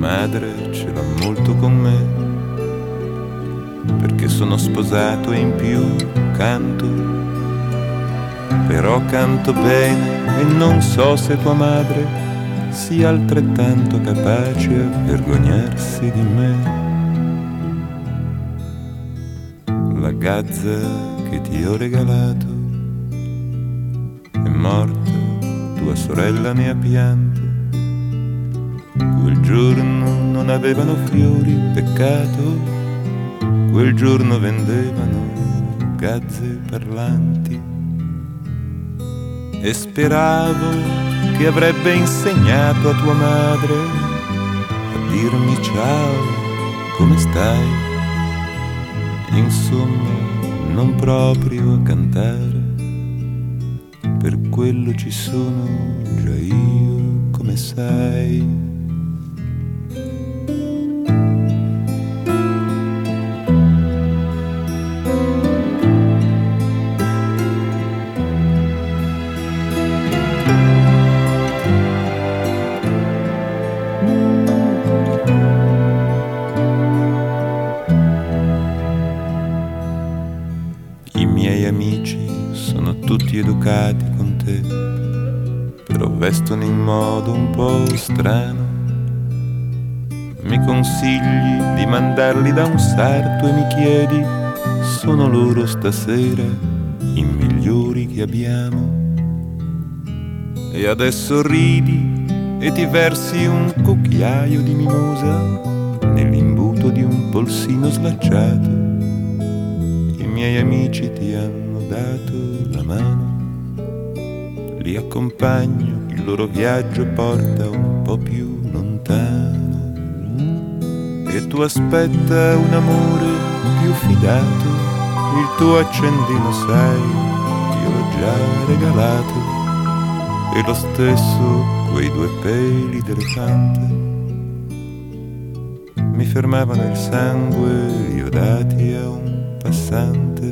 madre ce l'ha molto con me, perché sono sposato e in più canto, però canto bene e non so se tua madre sia altrettanto capace a vergognarsi di me. La gazza che ti ho regalato è morta, tua sorella ne ha piante. Quel giorno non avevano fiori, peccato, quel giorno vendevano gazze parlanti. E speravo che avrebbe insegnato a tua madre a dirmi ciao, come stai? Insomma, non proprio a cantare, per quello ci sono già io, come sai. I miei amici sono tutti educati con te, però vestono in modo un po' strano. Mi consigli di mandarli da un sarto e mi chiedi, sono loro stasera i migliori che abbiamo? E adesso ridi e ti versi un cucchiaio di mimosa nell'imbuto di un polsino slacciato. I miei amici ti hanno dato la mano, li accompagno, il loro viaggio porta un po' più lontano. E tu aspetta un amore più fidato, il tuo accendino sai, io l'ho già regalato. E lo stesso quei 2 peli d'elefante mi fermavano il sangue, li ho dati a un passante.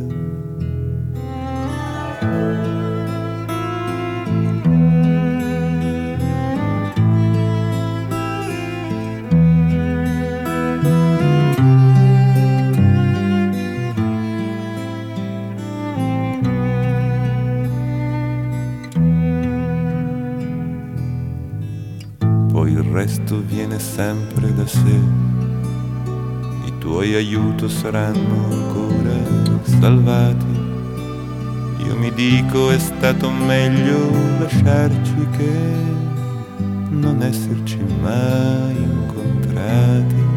Poi il resto viene sempre da sé, i tuoi aiuti saranno ancora salvati. Io mi dico è stato meglio lasciarci che non esserci mai incontrati.